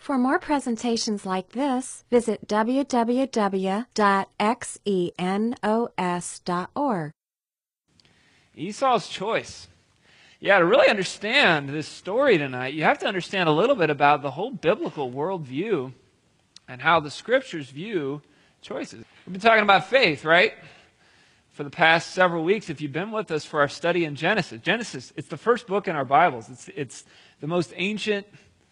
For more presentations like this, visit www.xenos.org. Esau's choice. Yeah, to really understand this story tonight, you have to understand a little bit about the whole biblical worldview and how the scriptures view choices. We've been talking about faith, right? For the past several weeks, if you've been with us for our study in Genesis. Genesis, it's the first book in our Bibles. It's the most ancient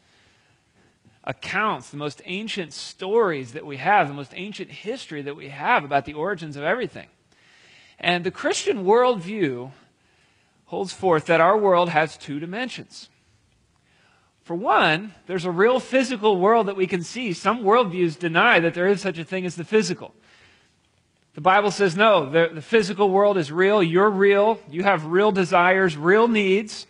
accounts, the most ancient stories that we have, the most ancient history that we have about the origins of everything. And the Christian worldview holds forth that our world has two dimensions. For one, there's a real physical world that we can see. Some worldviews deny that there is such a thing as the physical. The Bible says, no, the physical world is real, you're real, you have real desires, real needs,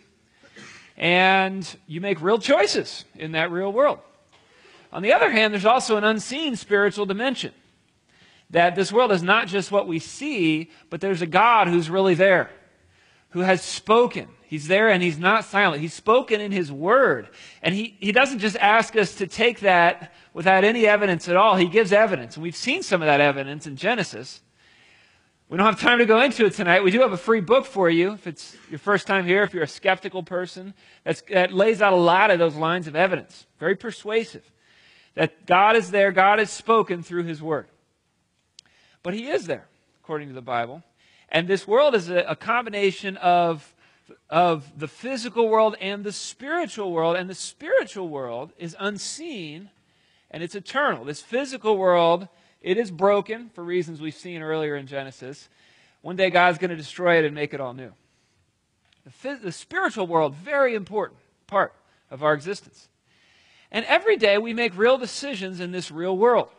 and you make real choices in that real world. On the other hand, there's also an unseen spiritual dimension. That this world is not just what we see, but there's a God who's really there, who has spoken. He's there and he's not silent. He's spoken in his word. And he doesn't just ask us to take that without any evidence at all. He gives evidence. And we've seen some of that evidence in Genesis. We don't have time to go into it tonight. We do have a free book for you if it's your first time here, if you're a skeptical person. That lays out a lot of those lines of evidence. Very persuasive. That God is there, God has spoken through his word. But he is there, according to the Bible. And this world is a combination of the physical world and the spiritual world. And the spiritual world is unseen and it's eternal. This physical world, it is broken for reasons we've seen earlier in Genesis. One day God's going to destroy it and make it all new. The spiritual world, very important part of our existence. And every day we make real decisions in this real world.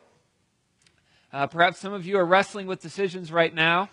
Perhaps some of you are wrestling with decisions right now.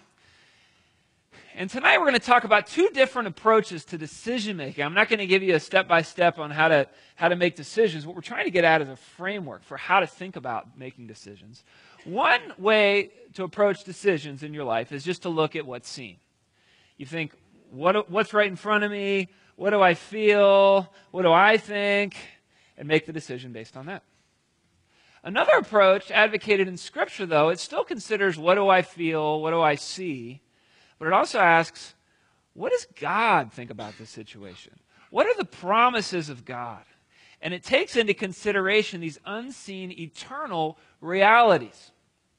And tonight we're going to talk about two different approaches to decision making. I'm not going to give you a step-by-step on how to make decisions. What we're trying to get at is a framework for how to think about making decisions. One way to approach decisions in your life is just to look at what's seen. You think, what's right in front of me? What do I feel? What do I think? And make the decision based on that. Another approach advocated in Scripture, though, it still considers what do I feel, what do I see, but it also asks, what does God think about this situation? What are the promises of God? And it takes into consideration these unseen, eternal realities.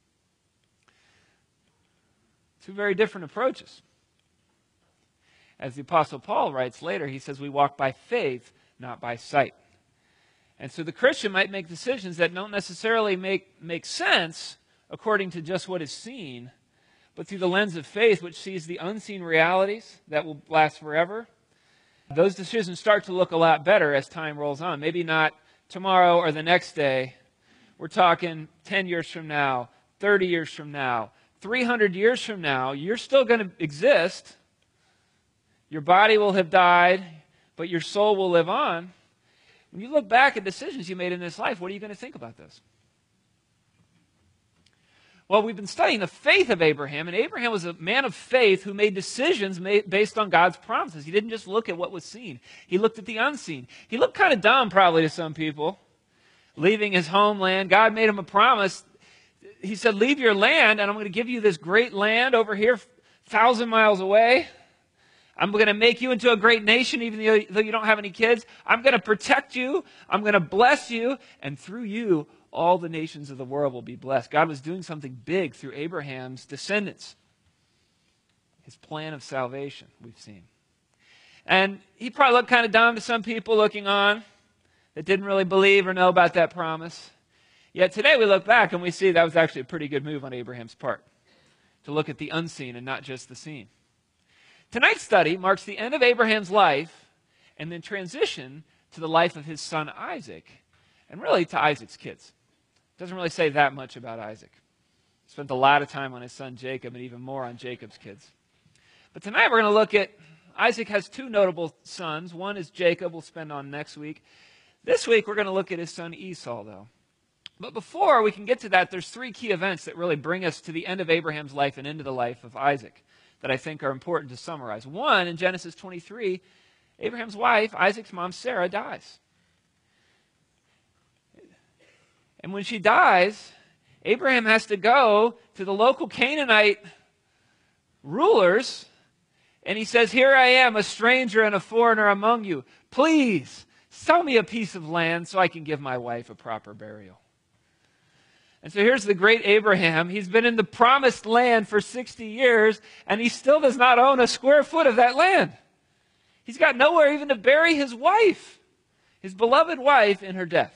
Two very different approaches. As the Apostle Paul writes later, he says we walk by faith, not by sight. And so the Christian might make decisions that don't necessarily make sense according to just what is seen, but through the lens of faith, which sees the unseen realities that will last forever. Those decisions start to look a lot better as time rolls on. Maybe not tomorrow or the next day. We're talking 10 years from now, 30 years from now, 300 years from now. You're still going to exist. Your body will have died, but your soul will live on. When you look back at decisions you made in this life, what are you going to think about this? Well, we've been studying the faith of Abraham, and Abraham was a man of faith who made decisions based on God's promises. He didn't just look at what was seen. He looked at the unseen. He looked kind of dumb probably to some people, leaving his homeland. God made him a promise. He said, leave your land, and I'm going to give you this great land over here, 1,000 miles away. I'm going to make you into a great nation, even though you don't have any kids. I'm going to protect you. I'm going to bless you. And through you, all the nations of the world will be blessed. God was doing something big through Abraham's descendants. His plan of salvation, we've seen. And he probably looked kind of dumb to some people looking on that didn't really believe or know about that promise. Yet today we look back and we see that was actually a pretty good move on Abraham's part, to look at the unseen and not just the seen. Tonight's study marks the end of Abraham's life and then transition to the life of his son Isaac, and really to Isaac's kids. It doesn't really say that much about Isaac. He spent a lot of time on his son Jacob and even more on Jacob's kids. But tonight we're going to look at, Isaac has two notable sons. One is Jacob, we'll spend on next week. This week we're going to look at his son Esau, though. But before we can get to that, there's three key events that really bring us to the end of Abraham's life and into the life of Isaac that I think are important to summarize. One, in Genesis 23, Abraham's wife, Isaac's mom, Sarah, dies. And when she dies, Abraham has to go to the local Canaanite rulers, and he says, "Here I am, a stranger and a foreigner among you. Please, sell me a piece of land so I can give my wife a proper burial." And so here's the great Abraham. He's been in the promised land for 60 years, and he still does not own a square foot of that land. He's got nowhere even to bury his wife, his beloved wife, in her death.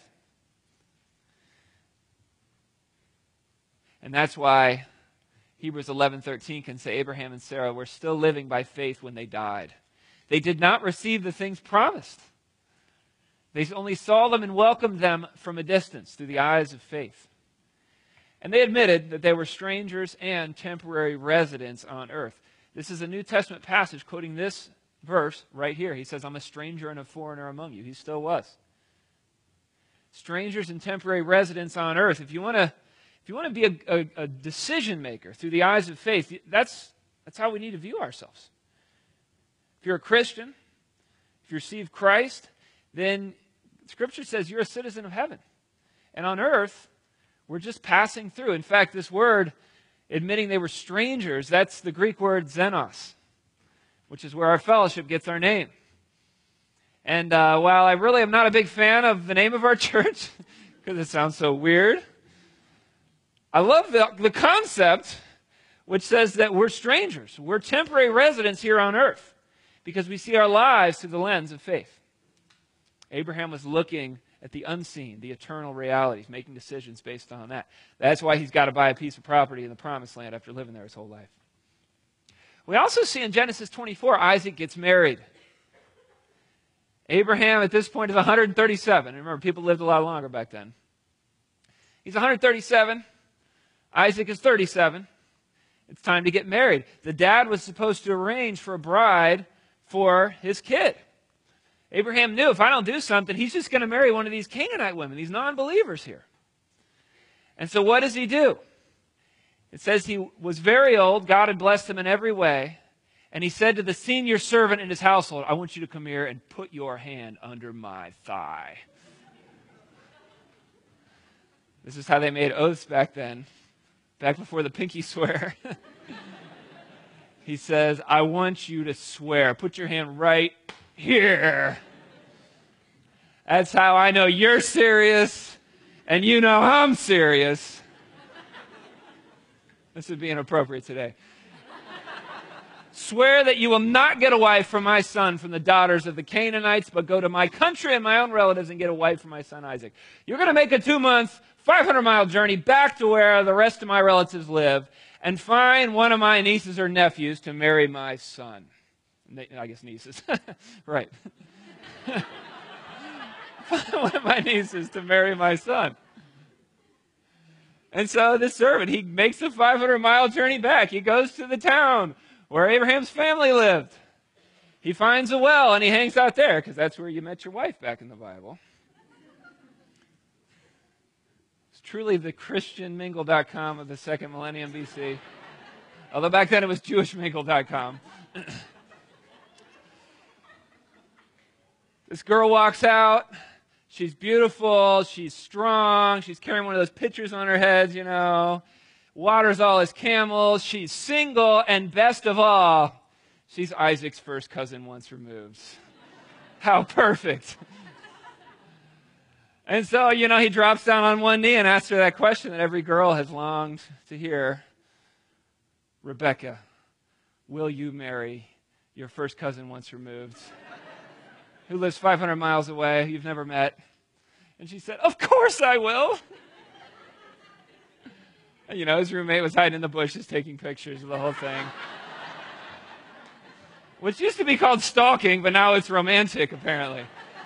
And that's why Hebrews 11:13 can say Abraham and Sarah were still living by faith when they died. They did not receive the things promised. They only saw them and welcomed them from a distance through the eyes of faith. And they admitted that they were strangers and temporary residents on earth. This is a New Testament passage quoting this verse right here. He says, "I'm a stranger and a foreigner among you." He still was. Strangers and temporary residents on earth. If you want to be a decision maker through the eyes of faith, that's how we need to view ourselves. If you're a Christian, if you receive Christ, then Scripture says you're a citizen of heaven. And on earth, we're just passing through. In fact, this word, admitting they were strangers, that's the Greek word xenos, which is where our fellowship gets our name. And while I really am not a big fan of the name of our church, because it sounds so weird, I love the concept which says that we're strangers. We're temporary residents here on earth because we see our lives through the lens of faith. Abraham was looking at the unseen, the eternal realities, making decisions based on that. That's why he's got to buy a piece of property in the promised land after living there his whole life. We also see in Genesis 24, Isaac gets married. Abraham at this point is 137. Remember, people lived a lot longer back then. He's 137. Isaac is 37. It's time to get married. The dad was supposed to arrange for a bride for his kid. Abraham knew if I don't do something, he's just going to marry one of these Canaanite women, these non-believers here. And so what does he do? It says he was very old. God had blessed him in every way. And he said to the senior servant in his household, "I want you to come here and put your hand under my thigh." This is how they made oaths back then, back before the pinky swear. He says, "I want you to swear. Put your hand right here. That's how I know you're serious, and you know I'm serious." This would be inappropriate today. "Swear that you will not get a wife for my son from the daughters of the Canaanites, but go to my country and my own relatives and get a wife for my son Isaac. You're going to make a 2-month, 500-mile journey back to where the rest of my relatives live and find one of my nieces or nephews to marry my son." I guess nieces. Right. One of my nieces to marry my son. And so this servant, he makes a 500-mile journey back. He goes to the town where Abraham's family lived. He finds a well and he hangs out there because that's where you met your wife back in the Bible. It's truly the ChristianMingle.com of the second millennium BC. Although back then it was JewishMingle.com. This girl walks out. She's beautiful. She's strong. She's carrying one of those pitchers on her head, you know. Waters all his camels. She's single. And best of all, she's Isaac's first cousin once removed. How perfect. And so, you know, he drops down on one knee and asks her that question that every girl has longed to hear. "Rebecca, will you marry your first cousin once removed, who lives 500 miles away, who you've never met?" And she said, "Of course I will." And, you know, his roommate was hiding in the bushes taking pictures of the whole thing. Which used to be called stalking, but now it's romantic, apparently.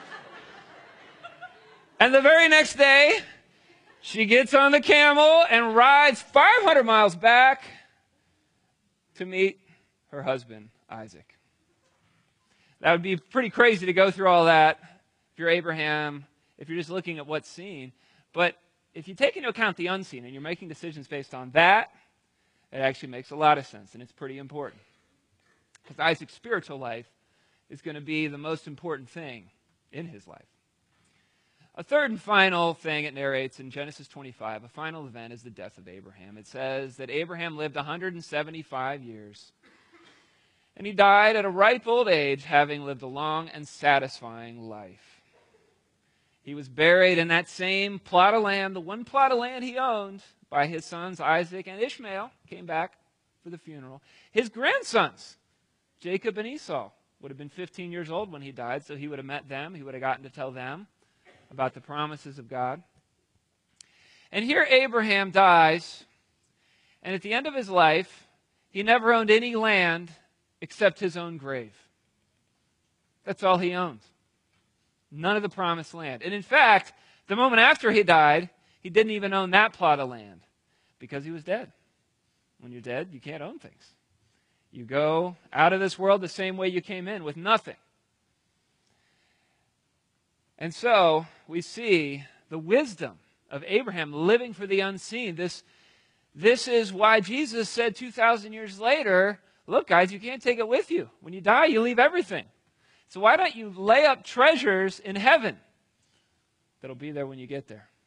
And the very next day, she gets on the camel and rides 500 miles back to meet her husband, Isaac. That would be pretty crazy to go through all that if you're Abraham, if you're just looking at what's seen. But if you take into account the unseen and you're making decisions based on that, it actually makes a lot of sense, and it's pretty important. Because Isaac's spiritual life is going to be the most important thing in his life. A third and final thing it narrates in Genesis 25, a final event, is the death of Abraham. It says that Abraham lived 175 years, and he died at a ripe old age, having lived a long and satisfying life. He was buried in that same plot of land, the one plot of land he owned, by his sons Isaac and Ishmael, came back for the funeral. His grandsons, Jacob and Esau, would have been 15 years old when he died, so he would have met them. He would have gotten to tell them about the promises of God. And here Abraham dies, and at the end of his life, he never owned any land except his own grave. That's all he owned. None of the promised land. And in fact, the moment after he died, he didn't even own that plot of land because he was dead. When you're dead, you can't own things. You go out of this world the same way you came in, with nothing. And so we see the wisdom of Abraham living for the unseen. This is why Jesus said 2,000 years later, look, guys, you can't take it with you. When you die, you leave everything. So why don't you lay up treasures in heaven that'll be there when you get there?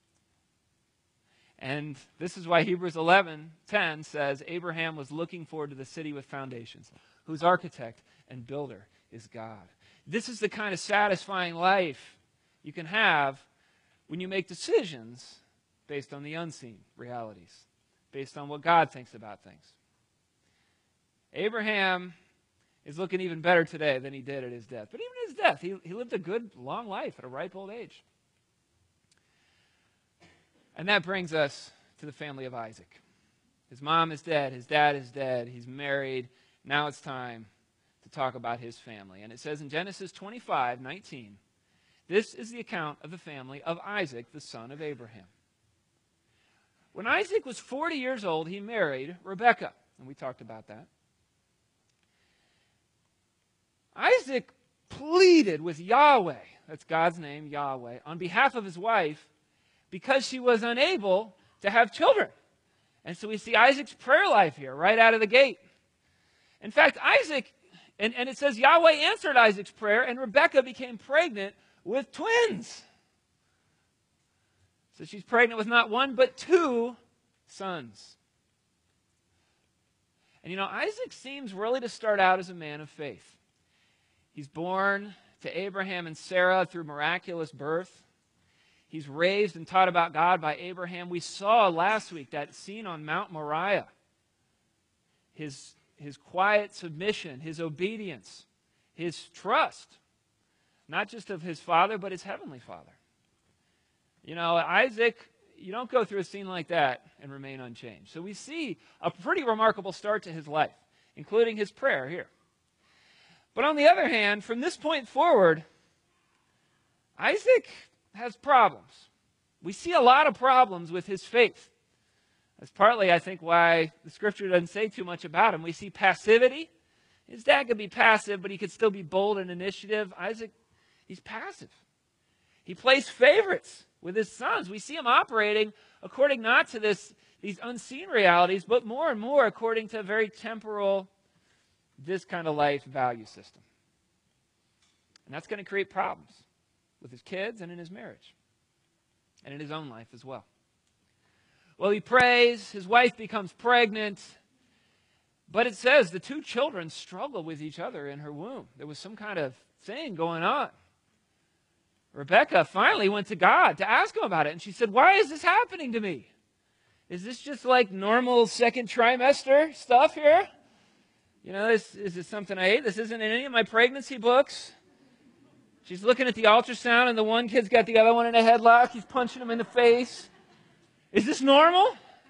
And this is why Hebrews 11:10 says, Abraham was looking forward to the city with foundations, whose architect and builder is God. This is the kind of satisfying life you can have when you make decisions based on the unseen realities, based on what God thinks about things. Abraham is looking even better today than he did at his death. But even at his death, he lived a good, long life at a ripe old age. And that brings us to the family of Isaac. His mom is dead. His dad is dead. He's married. Now it's time to talk about his family. And it says in Genesis 25:19, this is the account of the family of Isaac, the son of Abraham. When Isaac was 40 years old, he married Rebekah. And we talked about that. Isaac pleaded with Yahweh, that's God's name, Yahweh, on behalf of his wife because she was unable to have children. And so we see Isaac's prayer life here, right out of the gate. In fact, Isaac, and it says Yahweh answered Isaac's prayer, and Rebekah became pregnant with twins. So she's pregnant with not one, but two sons. And you know, Isaac seems really to start out as a man of faith. He's born to Abraham and Sarah through miraculous birth. He's raised and taught about God by Abraham. We saw last week that scene on Mount Moriah. His quiet submission, his obedience, his trust, not just of his father, but his heavenly Father. You know, Isaac, you don't go through a scene like that and remain unchanged. So we see a pretty remarkable start to his life, including his prayer here. But on the other hand, from this point forward, Isaac has problems. We see a lot of problems with his faith. That's partly, I think, why the Scripture doesn't say too much about him. We see passivity. His dad could be passive, but he could still be bold and initiative. Isaac, he's passive. He plays favorites with his sons. We see him operating according not to these unseen realities, but more and more according to a very temporal, this kind of life value system. And that's going to create problems with his kids and in his marriage and in his own life as well. Well, he prays, his wife becomes pregnant, but it says the two children struggle with each other in her womb. There was some kind of thing going on. Rebekah finally went to God to ask him about it, and she said, why is this happening to me? Is this just like normal second trimester stuff here? You know, is this something I ate? This isn't in any of my pregnancy books. She's looking at the ultrasound, and the one kid's got the other one in a headlock. He's punching him in the face. Is this normal?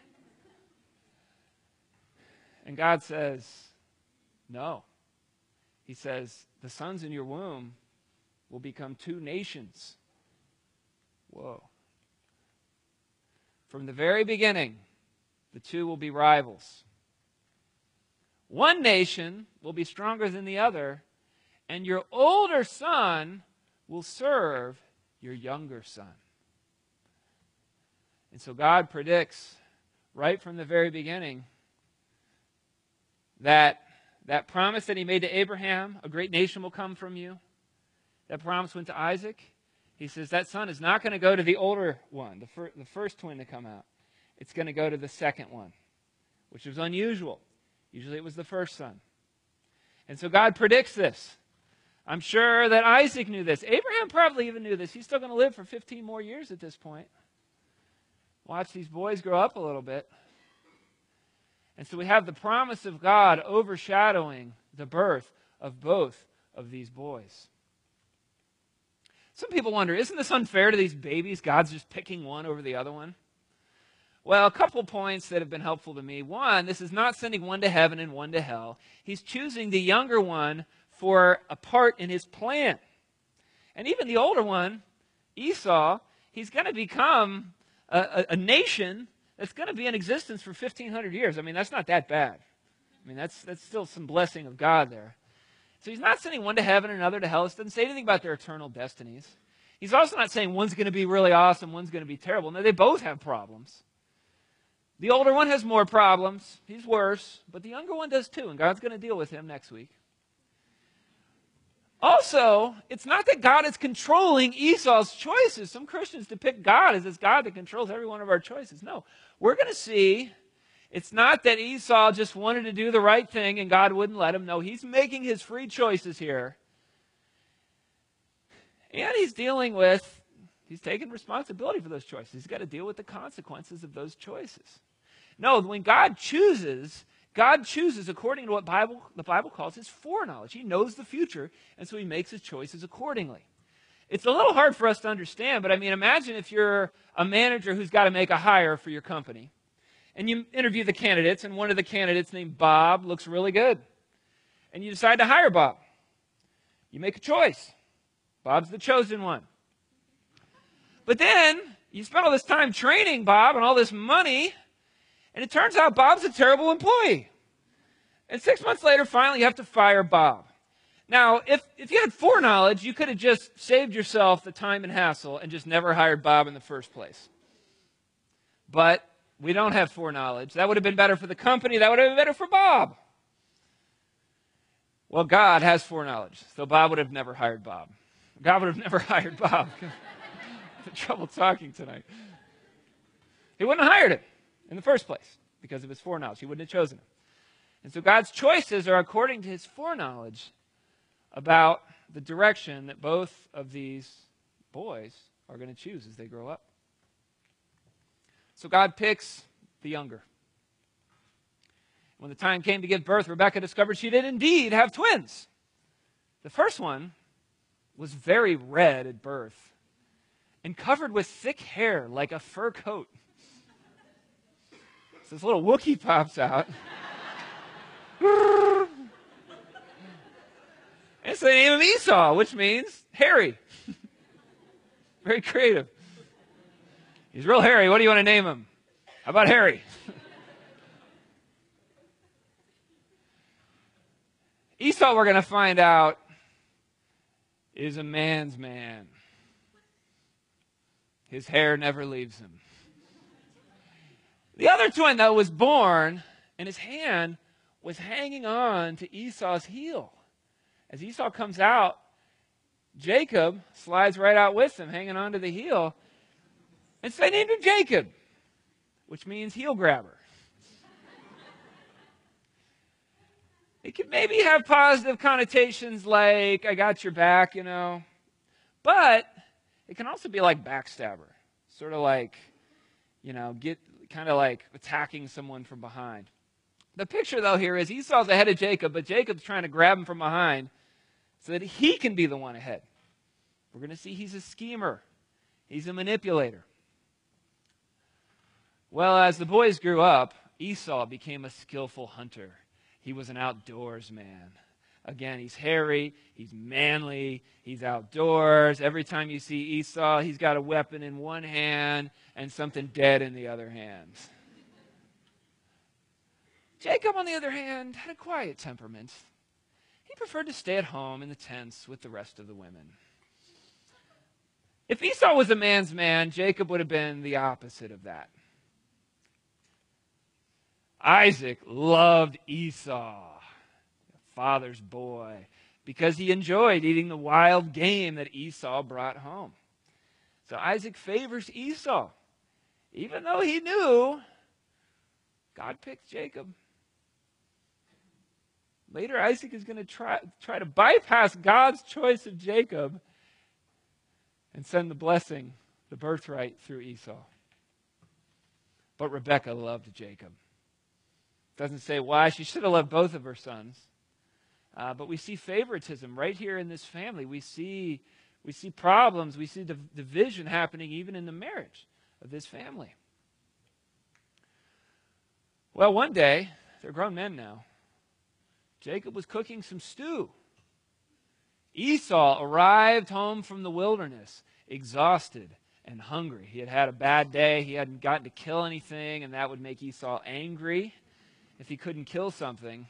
And God says, no. He says, the sons in your womb will become two nations. Whoa. From the very beginning, the two will be rivals. One nation will be stronger than the other, and your older son will serve your younger son. And so God predicts right from the very beginning that promise that he made to Abraham, a great nation will come from you, that promise went to Isaac. he says that son is not going to go to the older one, the first twin to come out. It's going to go to the second one, which was unusual. Usually it was the first son. And so God predicts this. I'm sure that Isaac knew this. Abraham probably even knew this. He's still going to live for 15 more years at this point. Watch these boys grow up a little bit. And so we have the promise of God overshadowing the birth of both of these boys. Some people wonder, isn't this unfair to these babies? God's just picking one over the other one. Well, a couple points that have been helpful to me. One, this is not sending one to heaven and one to hell. He's choosing the younger one for a part in his plan. And even the older one, Esau, he's going to become a nation that's going to be in existence for 1,500 years. I mean, that's not that bad. I mean, that's still some blessing of God there. So he's not sending one to heaven and another to hell. It doesn't say anything about their eternal destinies. He's also not saying one's going to be really awesome, one's going to be terrible. No, they both have problems. The older one has more problems. He's worse. But the younger one does too, and God's going to deal with him next week. Also, it's not that God is controlling Esau's choices. Some Christians depict God as this God that controls every one of our choices. No, we're going to see it's not that Esau just wanted to do the right thing and God wouldn't let him. No, he's making his free choices here. And he's taking responsibility for those choices. He's got to deal with the consequences of those choices. No, when God chooses according to what the Bible calls his foreknowledge. He knows the future, and so he makes his choices accordingly. It's a little hard for us to understand, but I mean, imagine if you're a manager who's got to make a hire for your company. And you interview the candidates, and one of the candidates named Bob looks really good. And you decide to hire Bob. You make a choice. Bob's the chosen one. But then, you spend all this time training Bob and all this money, and it turns out Bob's a terrible employee. And 6 months later, finally, you have to fire Bob. Now, if you had foreknowledge, you could have just saved yourself the time and hassle and just never hired Bob in the first place. But we don't have foreknowledge. That would have been better for the company. That would have been better for Bob. Well, God has foreknowledge, so Bob would have never hired Bob. God would have never hired Bob. I'm having trouble talking tonight. He wouldn't have hired him in the first place because of his foreknowledge. He wouldn't have chosen him. And so God's choices are according to his foreknowledge about the direction that both of these boys are going to choose as they grow up. So God picks the younger. When the time came to give birth, Rebekah discovered she did indeed have twins. The first one was very red at birth and covered with thick hair like a fur coat. So this little Wookiee pops out. And so they name him Esau, which means hairy. Very creative. He's real hairy. What do you want to name him? How about Harry? Esau, we're going to find out, is a man's man. His hair never leaves him. The other twin, though, was born, and his hand was hanging on to Esau's heel. As Esau comes out, Jacob slides right out with him, hanging on to the heel. And so they named him Jacob, which means heel grabber. It could maybe have positive connotations like, I got your back, you know. But it can also be like backstabber. Sort of like, you know, kind of like attacking someone from behind. The picture, though, here is Esau's ahead of Jacob, but Jacob's trying to grab him from behind so that he can be the one ahead. We're going to see he's a schemer. He's a manipulator. Well, as the boys grew up, Esau became a skillful hunter. He was an outdoors man. Again, he's hairy, he's manly, he's outdoors. Every time you see Esau, he's got a weapon in one hand and something dead in the other hand. Jacob, on the other hand, had a quiet temperament. He preferred to stay at home in the tents with the rest of the women. If Esau was a man's man, Jacob would have been the opposite of that. Isaac loved Esau, father's boy, because he enjoyed eating the wild game that Esau brought home. So Isaac favors Esau, even though he knew God picked Jacob. Later, Isaac is going to try to bypass God's choice of Jacob and send the blessing, the birthright, through Esau. But Rebekah loved Jacob. Doesn't say why. She should have loved both of her sons. But we see favoritism right here in this family. We see problems. We see division happening even in the marriage of this family. Well, one day, they're grown men now. Jacob was cooking some stew. Esau arrived home from the wilderness, exhausted and hungry. He had had a bad day. He hadn't gotten to kill anything, and that would make Esau angry if he couldn't kill something.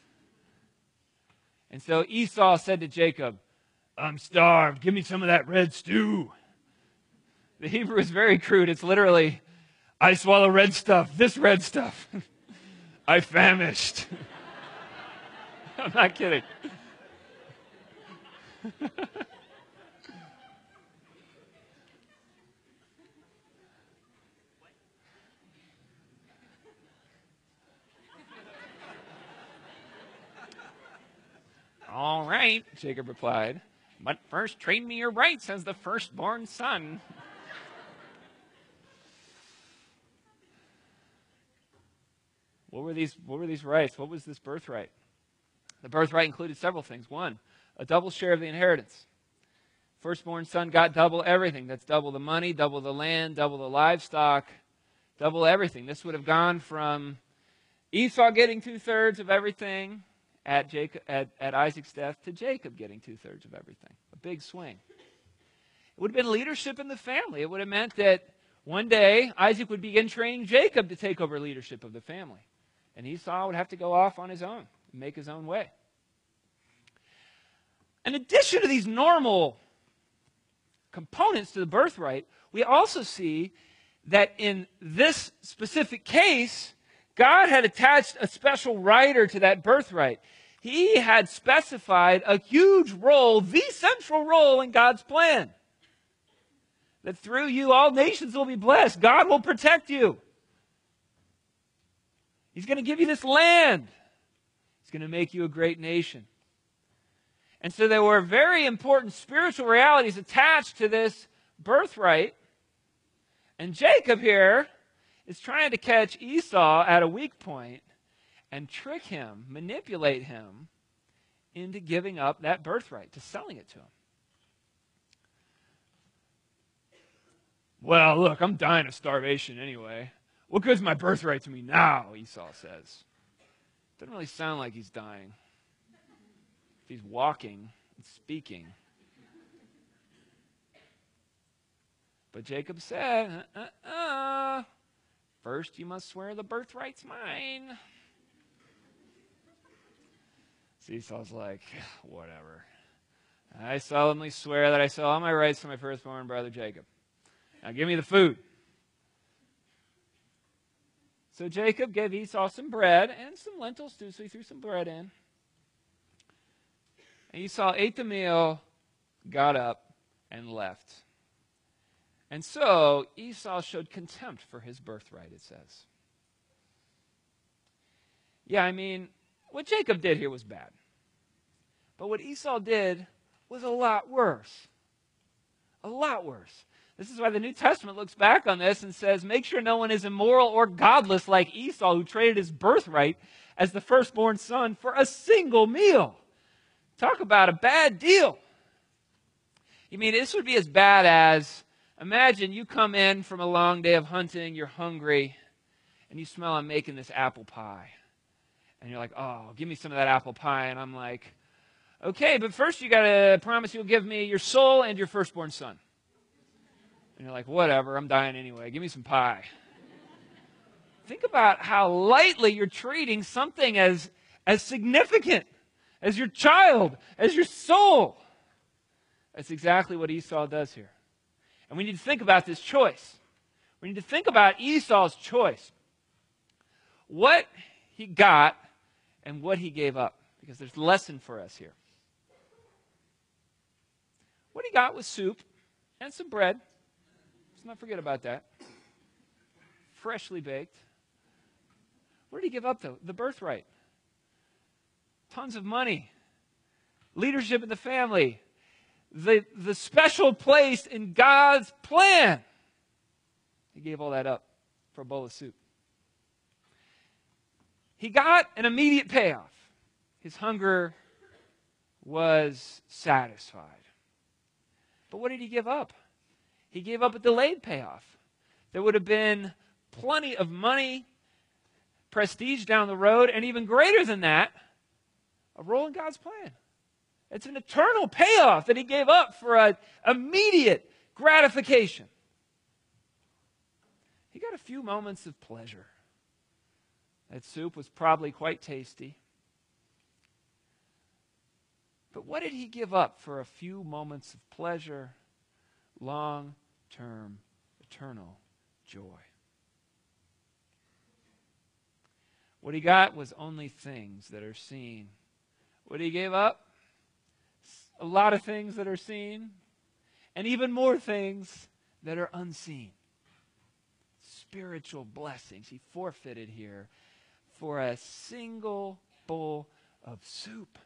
And so Esau said to Jacob, "I'm starved. Give me some of that red stew." The Hebrew is very crude. It's literally, "I swallow red stuff, this red stuff. I famished." I'm not kidding. "All right," Jacob replied, "but first trade me your rights as the firstborn son." What were these rights? What was this birthright? The birthright included several things. One, a double share of the inheritance. Firstborn son got double everything. That's double the money, double the land, double the livestock, double everything. This would have gone from Esau getting 2/3 of everything at Isaac's death to Jacob getting 2/3 of everything. A big swing. It would have been leadership in the family. It would have meant that one day Isaac would begin training Jacob to take over leadership of the family. And Esau would have to go off on his own and make his own way. In addition to these normal components to the birthright, we also see that in this specific case, God had attached a special rider to that birthright. He had specified a huge role, the central role in God's plan. That through you, all nations will be blessed. God will protect you. He's going to give you this land. He's going to make you a great nation. And so there were very important spiritual realities attached to this birthright. And Jacob here is trying to catch Esau at a weak point and trick him, manipulate him into giving up that birthright, to selling it to him. "Well, look, I'm dying of starvation anyway. What good's my birthright to me now?" Esau says. Doesn't really sound like he's dying. If he's walking and speaking. But Jacob said, "First you must swear the birthright's mine." So Esau's like, "Whatever. I solemnly swear that I sell all my rights to my firstborn brother Jacob. Now give me the food." So Jacob gave Esau some bread and some lentils too, so he threw some bread in. And Esau ate the meal, got up, and left. And so Esau showed contempt for his birthright, it says. Yeah, I mean, what Jacob did here was bad. But what Esau did was a lot worse. A lot worse. This is why the New Testament looks back on this and says, make sure no one is immoral or godless like Esau, who traded his birthright as the firstborn son for a single meal. Talk about a bad deal. You mean, this would be as bad as, imagine you come in from a long day of hunting, you're hungry, and you smell I'm making this apple pie. And you're like, "Oh, give me some of that apple pie." And I'm like, "Okay, but first you got to promise you'll give me your soul and your firstborn son." And you're like, "Whatever, I'm dying anyway. Give me some pie." Think about how lightly you're treating something as significant as your child, as your soul. That's exactly what Esau does here. And we need to think about this choice. We need to think about Esau's choice. What he got and what he gave up. Because there's a lesson for us here. What he got was soup and some bread not forget about that. Freshly baked. What did he give up, though? The birthright. Tons of money. Leadership in the family. The special place in God's plan. He gave all that up for a bowl of soup. He got an immediate payoff. His hunger was satisfied. But what did he give up? He gave up a delayed payoff. There would have been plenty of money, prestige down the road, and even greater than that, a role in God's plan. It's an eternal payoff that he gave up for an immediate gratification. He got a few moments of pleasure. That soup was probably quite tasty. But what did he give up for a few moments of pleasure, long-term, eternal joy? What he got was only things that are seen. What he gave up? A lot of things that are seen, and even more things that are unseen. Spiritual blessings he forfeited here for a single bowl of soup.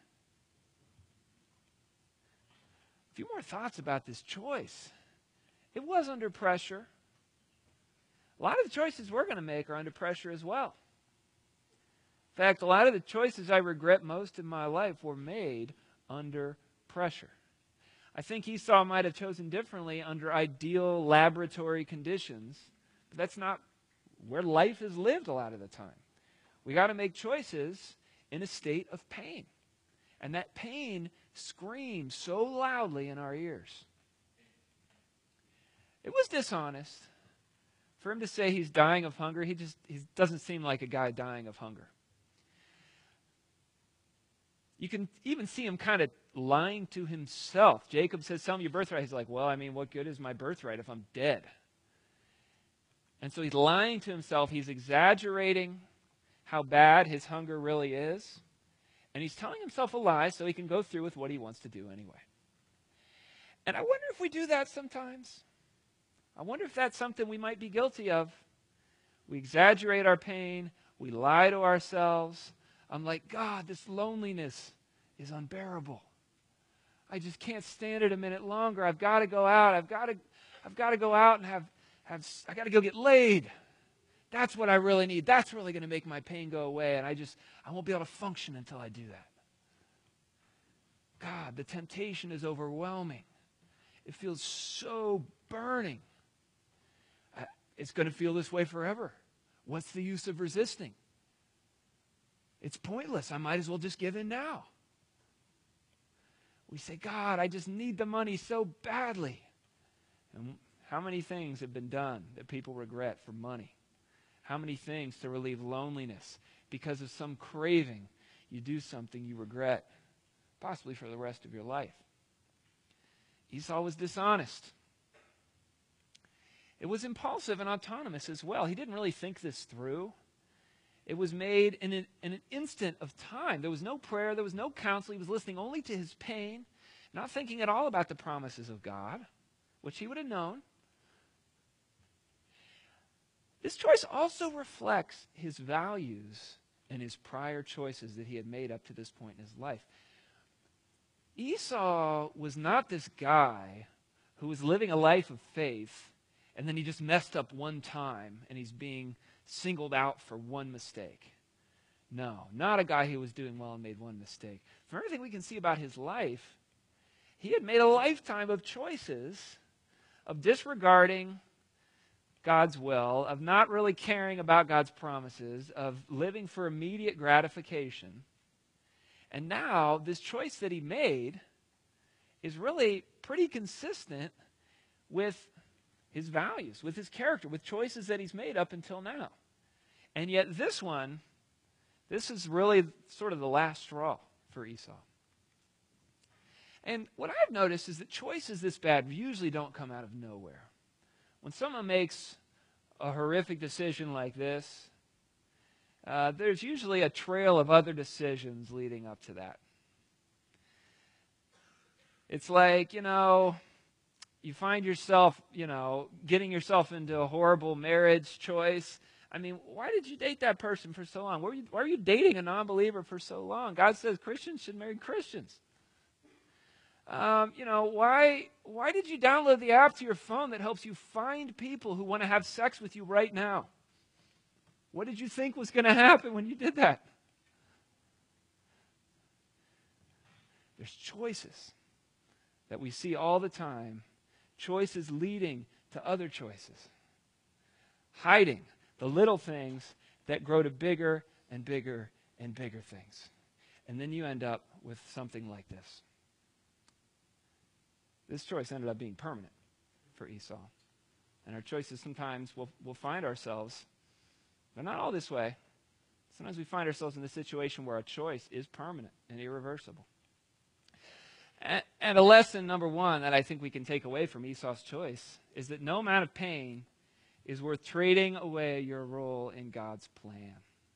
A few more thoughts about this choice. It was under pressure. A lot of the choices we're going to make are under pressure as well. In fact, a lot of the choices I regret most in my life were made under pressure. I think Esau might have chosen differently under ideal laboratory conditions, but that's not where life is lived a lot of the time. We got to make choices in a state of pain. And that pain screams so loudly in our ears. It was dishonest for him to say he's dying of hunger. He doesn't seem like a guy dying of hunger. You can even see him kind of lying to himself. Jacob says, "Sell me your birthright." He's like, "Well, I mean, what good is my birthright if I'm dead?" And so he's lying to himself. He's exaggerating how bad his hunger really is. And he's telling himself a lie so he can go through with what he wants to do anyway. And I wonder if we do that sometimes. I wonder if that's something we might be guilty of. We exaggerate our pain. We lie to ourselves. I'm like, God, this loneliness is unbearable. I just can't stand it a minute longer. I've got to go out. I've got to go out and I got to go get laid. That's what I really need. That's really going to make my pain go away. And I won't be able to function until I do that. God, the temptation is overwhelming. It feels so burning. It's going to feel this way forever. What's the use of resisting? It's pointless. I might as well just give in now. We say, God, I just need the money so badly. And how many things have been done that people regret for money? How many things to relieve loneliness because of some craving? You do something you regret, possibly for the rest of your life. Esau was dishonest. It was impulsive and autonomous as well. He didn't really think this through. It was made in an instant of time. There was no prayer. There was no counsel. He was listening only to his pain, not thinking at all about the promises of God, which he would have known. This choice also reflects his values and his prior choices that he had made up to this point in his life. Esau was not this guy who was living a life of faith and then he just messed up one time and he's being singled out for one mistake. No, not a guy who was doing well and made one mistake. From everything we can see about his life, he had made a lifetime of choices of disregarding God's will, of not really caring about God's promises, of living for immediate gratification. And now, this choice that he made is really pretty consistent with his values, with his character, with choices that he's made up until now. And yet this is really sort of the last straw for Esau. And what I've noticed is that choices this bad usually don't come out of nowhere. When someone makes a horrific decision like this, there's usually a trail of other decisions leading up to that. It's like, you find yourself, getting yourself into a horrible marriage choice. I mean, why did you date that person for so long? Why were you dating a non-believer for so long? God says Christians should marry Christians. Why did you download the app to your phone that helps you find people who want to have sex with you right now? What did you think was going to happen when you did that? There's choices that we see all the time, choices leading to other choices, hiding the little things that grow to bigger and bigger and bigger things. And then you end up with something like this. This choice ended up being permanent for Esau. And our choices sometimes we'll find ourselves, but not all this way. Sometimes we find ourselves in a situation where a choice is permanent and irreversible. And a lesson, number one, that I think we can take away from Esau's choice is that no amount of pain is worth trading away your role in God's plan.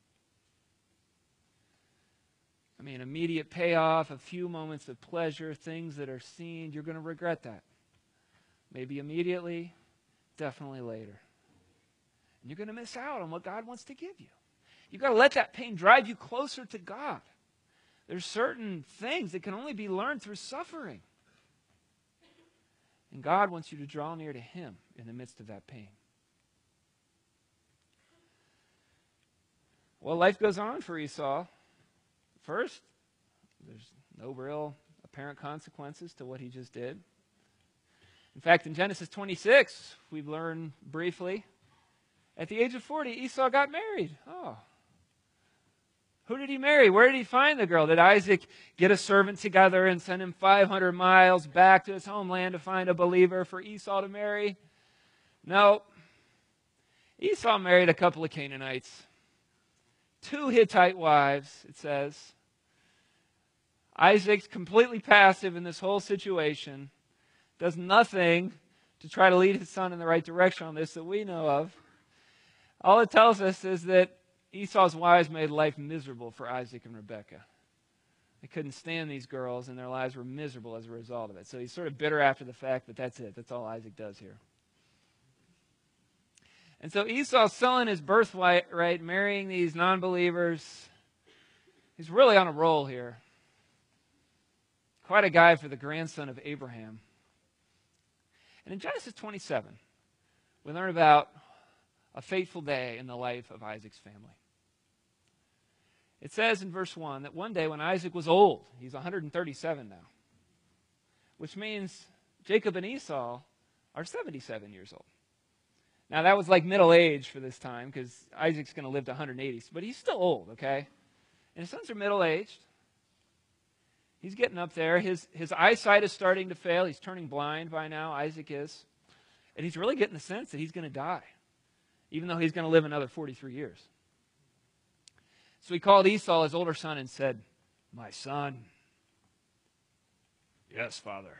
I mean, immediate payoff, a few moments of pleasure, things that are seen, you're going to regret that. Maybe immediately, definitely later. And you're going to miss out on what God wants to give you. You've got to let that pain drive you closer to God. There's certain things that can only be learned through suffering. And God wants you to draw near to Him in the midst of that pain. Well, life goes on for Esau. First, there's no real apparent consequences to what he just did. In fact, in Genesis 26, we learn briefly, at the age of 40, Esau got married. Oh. Who did he marry? Where did he find the girl? Did Isaac get a servant together and send him 500 miles back to his homeland to find a believer for Esau to marry? No. Esau married a couple of Canaanites. 2 Hittite wives, it says. Isaac's completely passive in this whole situation, does nothing to try to lead his son in the right direction on this that we know of. All it tells us is that Esau's wives made life miserable for Isaac and Rebekah. They couldn't stand these girls, and their lives were miserable as a result of it. So he's sort of bitter after the fact, but that's it. That's all Isaac does here. And so Esau's selling his birthright, right, marrying these non-believers. He's really on a roll here. Quite a guy for the grandson of Abraham. And in Genesis 27, we learn about a fateful day in the life of Isaac's family. It says in verse 1 that one day when Isaac was old, he's 137 now, which means Jacob and Esau are 77 years old. Now that was like middle age for this time because Isaac's going to live to 180, but he's still old, okay? And his sons are middle-aged. He's getting up there. His eyesight is starting to fail. He's turning blind by now, Isaac is. And he's really getting the sense that he's going to die, even though he's going to live another 43 years. So he called Esau, his older son, and said, "My son." "Yes, father.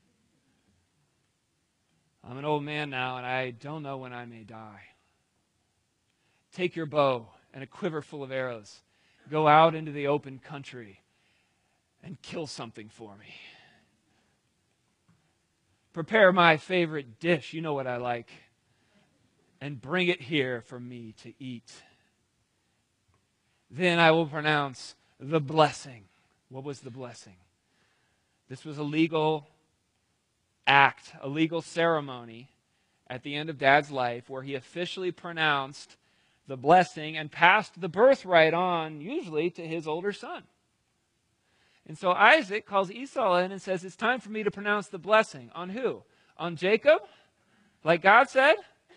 I'm an old man now, and I don't know when I may die. Take your bow and a quiver full of arrows. Go out into the open country and kill something for me. Prepare my favorite dish, you know what I like, and bring it here for me to eat. Then I will pronounce the blessing." What was the blessing? This was a legal act, a legal ceremony at the end of Dad's life where he officially pronounced the blessing and passed the birthright on, usually to his older son. And so Isaac calls Esau in and says, "It's time for me to pronounce the blessing." On who? On Jacob? Like God said?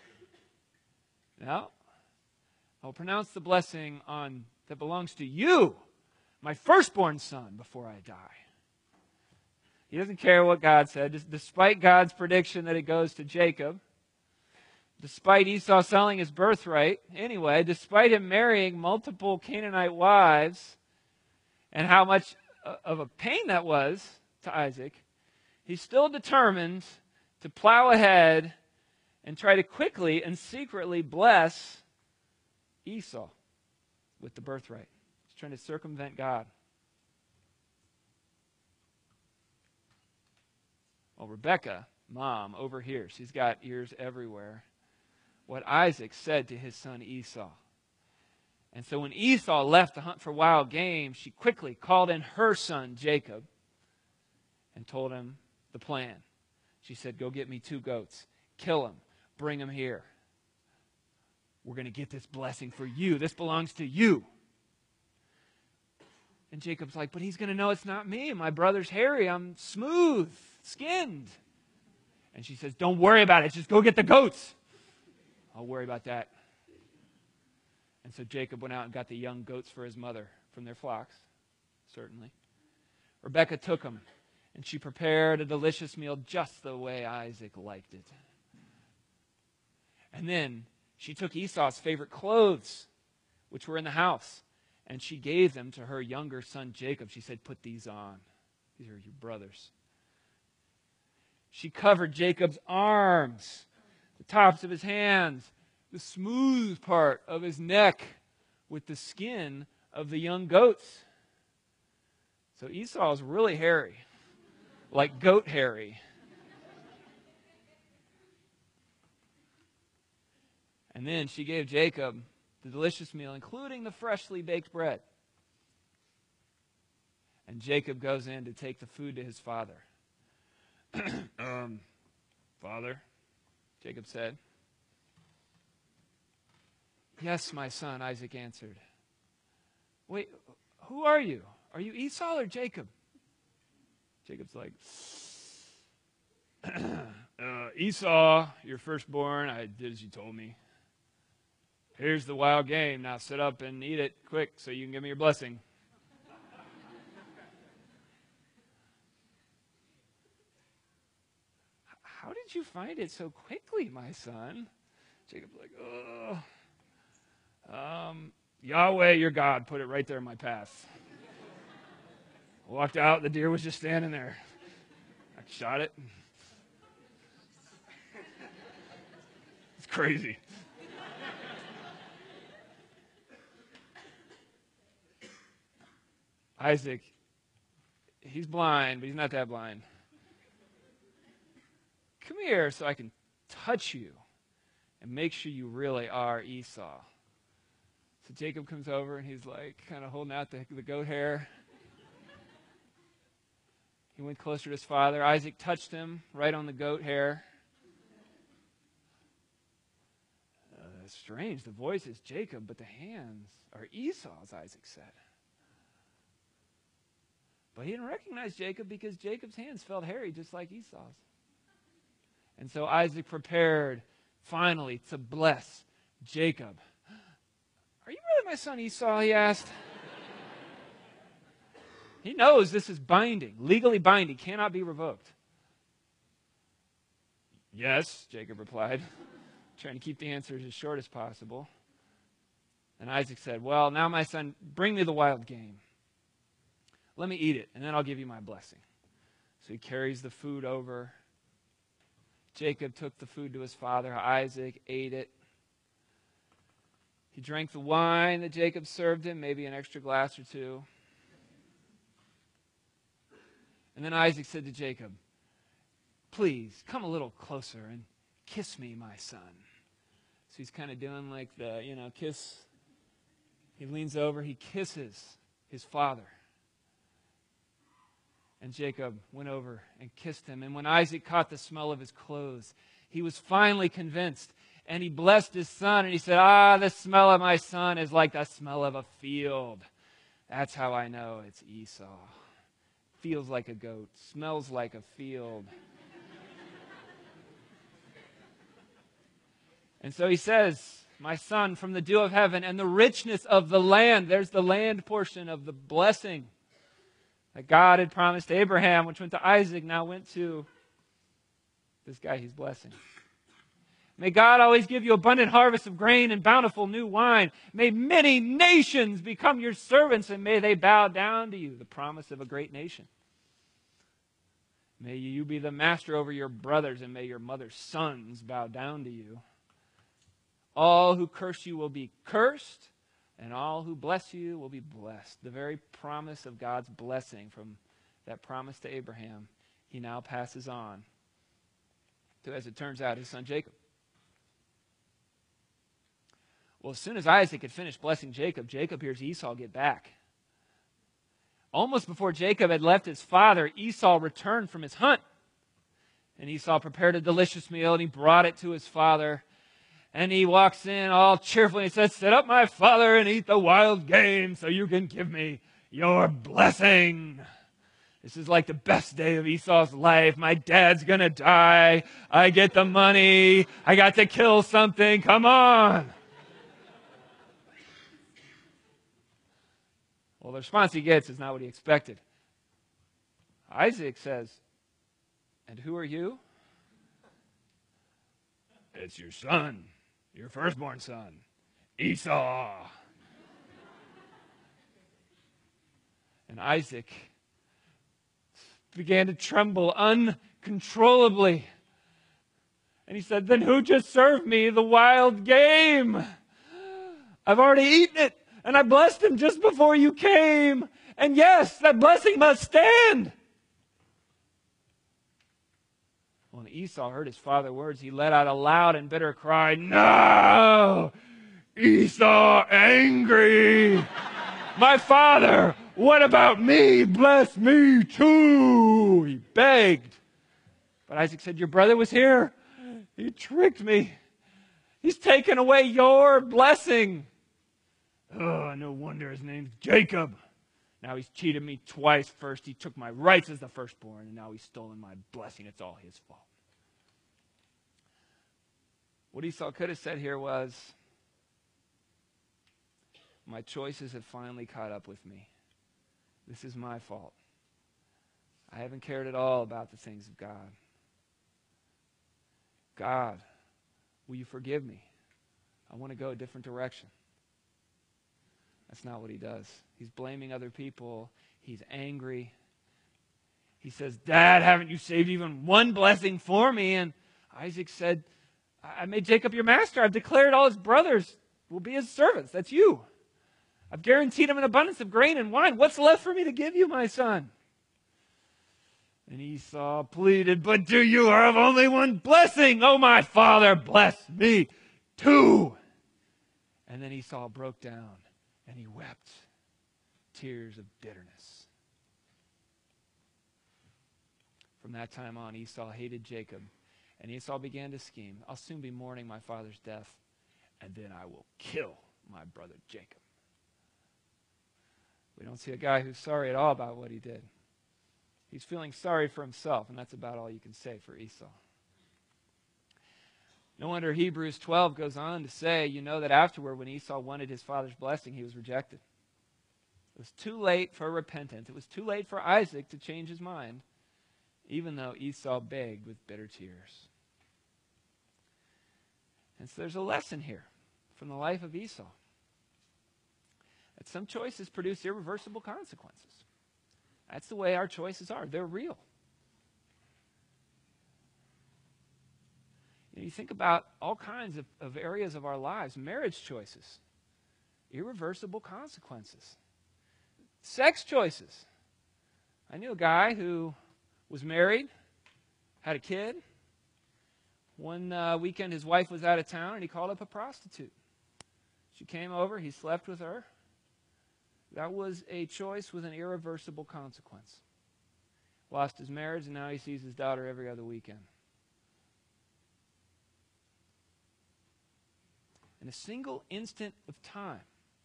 No. I'll pronounce the blessing on that belongs to you, my firstborn son, before I die. He doesn't care what God said. Despite God's prediction that it goes to Jacob, despite Esau selling his birthright, anyway, despite him marrying multiple Canaanite wives, and how much of a pain that was to Isaac, he's still determined to plow ahead and try to quickly and secretly bless Esau with the birthright. He's trying to circumvent God. Well, Rebekah, Mom, over here, she's got ears everywhere, what Isaac said to his son Esau. And so when Esau left to hunt for wild game, she quickly called in her son Jacob and told him the plan. She said, go get me 2 goats, kill them, bring them here. We're going to get this blessing for you. This belongs to you. And Jacob's like, but he's going to know it's not me. My brother's hairy. I'm smooth skinned. And she says, don't worry about it. Just go get the goats. I'll worry about that. And so Jacob went out and got the young goats for his mother from their flocks, certainly. Rebekah took them, and she prepared a delicious meal just the way Isaac liked it. And then she took Esau's favorite clothes, which were in the house, and she gave them to her younger son Jacob. She said, put these on. These are your brothers. She covered Jacob's arms, the tops of his hands, the smooth part of his neck with the skin of the young goats. So Esau is really hairy, like goat hairy. And then she gave Jacob the delicious meal, including the freshly baked bread. And Jacob goes in to take the food to his father. Father, Jacob said. Yes, my son, Isaac answered. Wait, who are you? Are you Esau or Jacob? Jacob's like, Esau, your firstborn, I did as you told me. Here's the wild game. Now sit up and eat it quick so you can give me your blessing. How did you find it so quickly, my son? Jacob's like, Yahweh, your God, put it right there in my path. Walked out, the deer was just standing there. I shot it. It's crazy. Isaac, he's blind, but he's not that blind. Come here so I can touch you and make sure you really are Esau. So Jacob comes over and he's like kind of holding out the goat hair. He went closer to his father. Isaac touched him right on the goat hair. That's strange. The voice is Jacob, but the hands are Esau's, Isaac said. But he didn't recognize Jacob because Jacob's hands felt hairy just like Esau's. And so Isaac prepared finally to bless Jacob. Are you really my son Esau? He asked. He knows this is binding, legally binding, cannot be revoked. Yes, Jacob replied, trying to keep the answers as short as possible. And Isaac said, well, now my son, bring me the wild game. Let me eat it, and then I'll give you my blessing. So he carries the food over. Jacob took the food to his father. Isaac ate it. He drank the wine that Jacob served him, maybe an extra glass or two. And then Isaac said to Jacob, please, come a little closer and kiss me, my son. So he's kind of doing like the, kiss. He leans over, he kisses his father. And Jacob went over and kissed him. And when Isaac caught the smell of his clothes, he was finally convinced. And he blessed his son. And he said, the smell of my son is like the smell of a field. That's how I know it's Esau. Feels like a goat. Smells like a field. And so he says, my son, from the dew of heaven and the richness of the land. There's the land portion of the blessing that God had promised Abraham, which went to Isaac, now went to this guy he's blessing. May God always give you abundant harvest of grain and bountiful new wine. May many nations become your servants, and may they bow down to you, the promise of a great nation. May you be the master over your brothers, and may your mother's sons bow down to you. All who curse you will be cursed, and all who bless you will be blessed. The very promise of God's blessing from that promise to Abraham, he now passes on to, as it turns out, his son Jacob. Well, as soon as Isaac had finished blessing Jacob, Jacob hears Esau get back. Almost before Jacob had left his father, Esau returned from his hunt. And Esau prepared a delicious meal, and he brought it to his father. And he walks in all cheerfully and says, "Sit up, my father, and eat the wild game so you can give me your blessing." This is like the best day of Esau's life. My dad's going to die. I get the money. I got to kill something. Come on. Well, the response he gets is not what he expected. Isaac says, "And who are you?" "It's your son, your firstborn son, Esau." And Isaac began to tremble uncontrollably. And he said, "Then who just served me the wild game? I've already eaten it. And I blessed him just before you came. And yes, that blessing must stand." When Esau heard his father's words, he let out a loud and bitter cry. "No! Esau angry! My father, what about me? Bless me too!" He begged. But Isaac said, "Your brother was here. He tricked me. He's taken away your blessing. Oh, no wonder his name's Jacob. Now he's cheated me twice. First, he took my rights as the firstborn, and now he's stolen my blessing. It's all his fault." What Esau could have said here was, "My choices have finally caught up with me. This is my fault. I haven't cared at all about the things of God. God, will you forgive me? I want to go a different direction." That's not what he does. He's blaming other people. He's angry. He says, "Dad, haven't you saved even one blessing for me?" And Isaac said, "I made Jacob your master. I've declared all his brothers will be his servants." That's you. "I've guaranteed him an abundance of grain and wine. What's left for me to give you, my son?" And Esau pleaded, "But do you have only one blessing? Oh, my father, bless me too." And then Esau broke down. And he wept tears of bitterness. From that time on, Esau hated Jacob. And Esau began to scheme, "I'll soon be mourning my father's death, and then I will kill my brother Jacob." We don't see a guy who's sorry at all about what he did. He's feeling sorry for himself, and that's about all you can say for Esau. No wonder Hebrews 12 goes on to say, you know that afterward, when Esau wanted his father's blessing, he was rejected. It was too late for repentance. It was too late for Isaac to change his mind, even though Esau begged with bitter tears. And so there's a lesson here from the life of Esau, that some choices produce irreversible consequences. That's the way our choices are. They're real. You think about all kinds of areas of our lives. Marriage choices, irreversible consequences. Sex choices. I knew a guy who was married, had a kid. One weekend his wife was out of town and he called up a prostitute. She came over, he slept with her. That was a choice with an irreversible consequence. Lost his marriage, and now he sees his daughter every other weekend. In a single instant of time,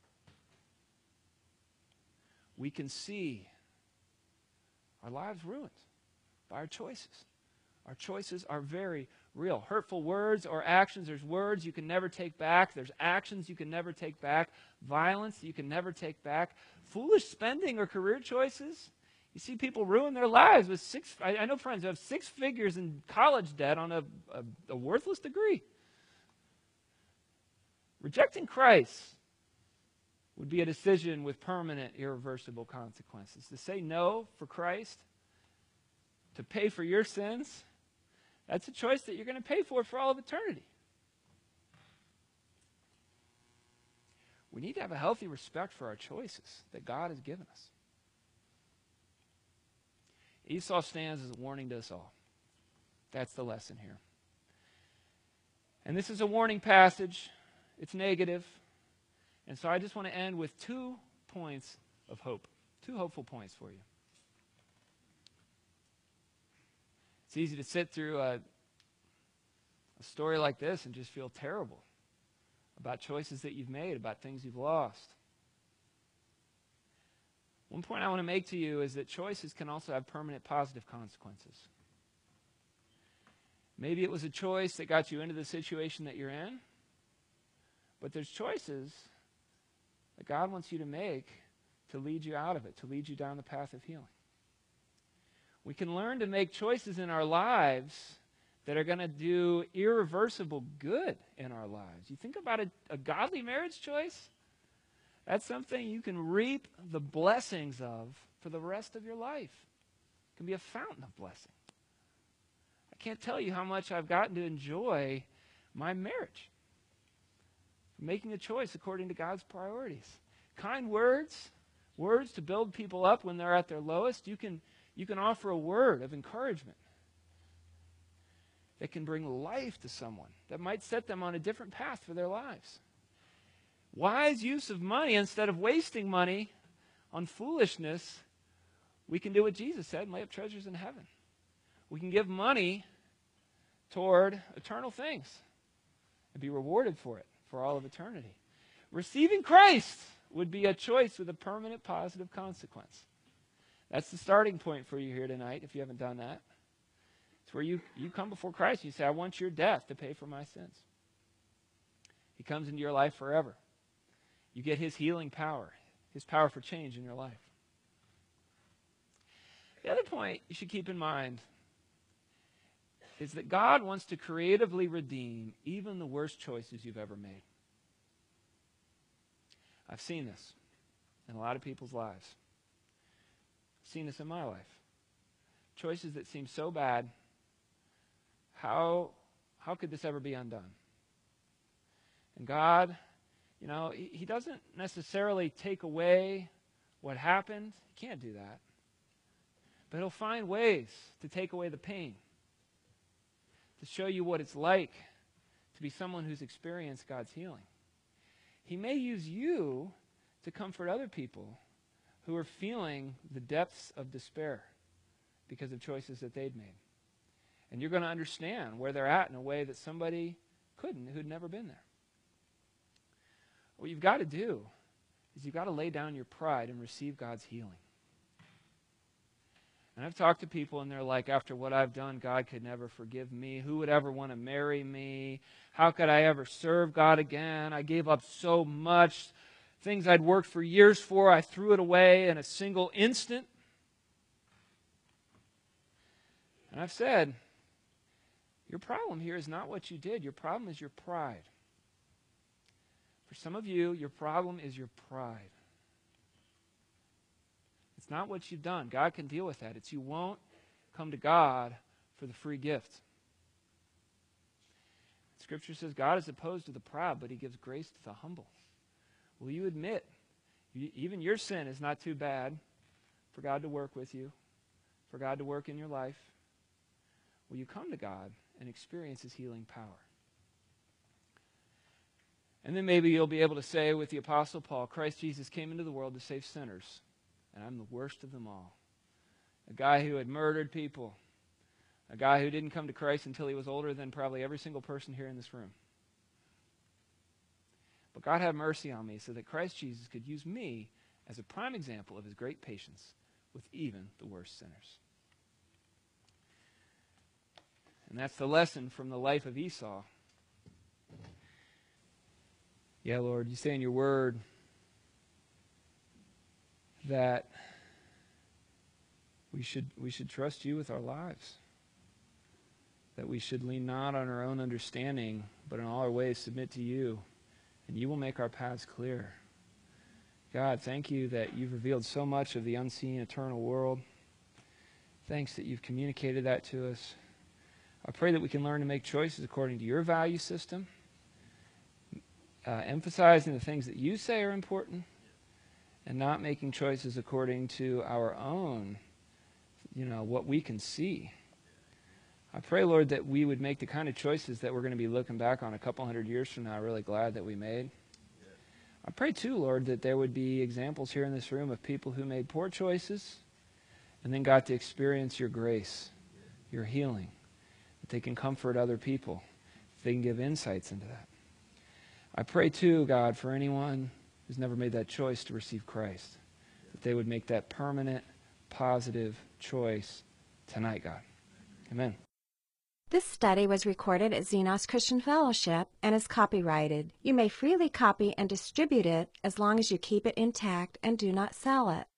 we can see our lives ruined by our choices. Our choices are very real. Hurtful words or actions, there's words you can never take back. There's actions you can never take back. Violence you can never take back. Foolish spending or career choices. You see people ruin their lives with I know friends who have 6 figures in college debt on a worthless degree. Rejecting Christ would be a decision with permanent, irreversible consequences. To say no for Christ, to pay for your sins, that's a choice that you're going to pay for all of eternity. We need to have a healthy respect for our choices that God has given us. Esau stands as a warning to us all. That's the lesson here. And this is a warning passage. It's negative. And so I just want to end with 2 points of hope. 2 hopeful points for you. It's easy to sit through a story like this and just feel terrible about choices that you've made, about things you've lost. One point I want to make to you is that choices can also have permanent positive consequences. Maybe it was a choice that got you into the situation that you're in, but there's choices that God wants you to make to lead you out of it, to lead you down the path of healing. We can learn to make choices in our lives that are going to do irreversible good in our lives. You think about a godly marriage choice, that's something you can reap the blessings of for the rest of your life. It can be a fountain of blessing. I can't tell you how much I've gotten to enjoy my marriage. Making a choice according to God's priorities. Kind words, words to build people up when they're at their lowest. You can offer a word of encouragement that can bring life to someone, that might set them on a different path for their lives. Wise use of money, instead of wasting money on foolishness, we can do what Jesus said and lay up treasures in heaven. We can give money toward eternal things and be rewarded for it for all of eternity. Receiving Christ would be a choice with a permanent positive consequence. That's the starting point for you here tonight, if you haven't done that. It's where you come before Christ and you say, I want your death to pay for my sins. He comes into your life forever. You get his healing power, his power for change in your life. The other point you should keep in mind is that God wants to creatively redeem even the worst choices you've ever made. I've seen this in a lot of people's lives. I've seen this in my life. Choices that seem so bad, how could this ever be undone? And God, he doesn't necessarily take away what happened. He can't do that. But he'll find ways to take away the pain, to show you what it's like to be someone who's experienced God's healing. He may use you to comfort other people who are feeling the depths of despair because of choices that they'd made. And you're going to understand where they're at in a way that somebody couldn't, who'd never been there. What you've got to do is you've got to lay down your pride and receive God's healing. And I've talked to people and they're like, after what I've done, God could never forgive me. Who would ever want to marry me? How could I ever serve God again? I gave up so much. Things I'd worked for years for, I threw it away in a single instant. And I've said, your problem here is not what you did. Your problem is your pride. For some of you, your problem is your pride. It's not what you've done. God can deal with that. It's you won't come to God for the free gift. Scripture says God is opposed to the proud, but he gives grace to the humble. Will you admit, even your sin is not too bad for God to work with you, for God to work in your life? Will you come to God and experience his healing power? And then maybe you'll be able to say with the Apostle Paul, Christ Jesus came into the world to save sinners, and I'm the worst of them all. A guy who had murdered people, a guy who didn't come to Christ until he was older than probably every single person here in this room. But God had mercy on me so that Christ Jesus could use me as a prime example of his great patience with even the worst sinners. And that's the lesson from the life of Esau. Yeah, Lord, you say in your word that we should trust you with our lives. That we should lean not on our own understanding, but in all our ways submit to you, and you will make our paths clear. God, thank you that you've revealed so much of the unseen eternal world. Thanks that you've communicated that to us. I pray that we can learn to make choices according to your value system, emphasizing the things that you say are important, and not making choices according to our own, what we can see. I pray, Lord, that we would make the kind of choices that we're going to be looking back on a couple hundred years from now really glad that we made. I pray, too, Lord, that there would be examples here in this room of people who made poor choices and then got to experience your grace, your healing, that they can comfort other people, they can give insights into that. I pray, too, God, for anyone who's never made that choice to receive Christ, that they would make that permanent, positive choice tonight, God. Amen. This study was recorded at Xenos Christian Fellowship and is copyrighted. You may freely copy and distribute it as long as you keep it intact and do not sell it.